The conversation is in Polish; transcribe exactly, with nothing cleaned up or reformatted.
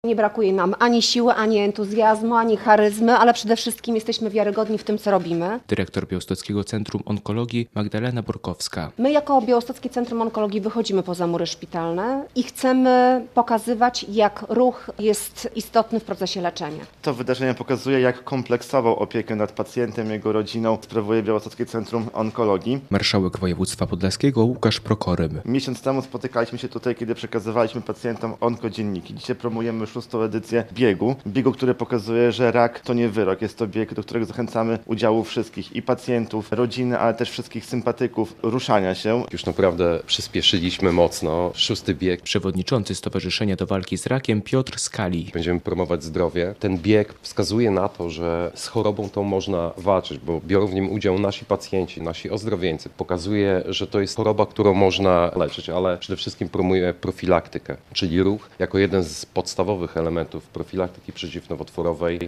Nie brakuje nam ani siły, ani entuzjazmu, ani charyzmy, ale przede wszystkim jesteśmy wiarygodni w tym, co robimy. Dyrektor Białostockiego Centrum Onkologii Magdalena Borkowska. My jako Białostockie Centrum Onkologii wychodzimy poza mury szpitalne i chcemy pokazywać, jak ruch jest istotny w procesie leczenia. To wydarzenie pokazuje, jak kompleksową opiekę nad pacjentem i jego rodziną sprawuje Białostockie Centrum Onkologii. Marszałek województwa podlaskiego Łukasz Prokorym. Miesiąc temu spotykaliśmy się tutaj, kiedy przekazywaliśmy pacjentom onkodzienniki. Dzisiaj promujemy szóstą edycję biegu. Biegu, który pokazuje, że rak to nie wyrok. Jest to bieg, do którego zachęcamy udziału wszystkich i pacjentów, rodziny, ale też wszystkich sympatyków ruszania się. Już naprawdę przyspieszyliśmy mocno. Szósty bieg. Przewodniczący Stowarzyszenia do Walki z Rakiem Piotr Skali. Będziemy promować zdrowie. Ten bieg wskazuje na to, że z chorobą tą można walczyć, bo biorą w nim udział nasi pacjenci, nasi ozdrowieńcy. Pokazuje, że to jest choroba, którą można leczyć, ale przede wszystkim promuje profilaktykę, czyli ruch jako jeden z podstawowych elementów profilaktyki przeciwnowotworowej.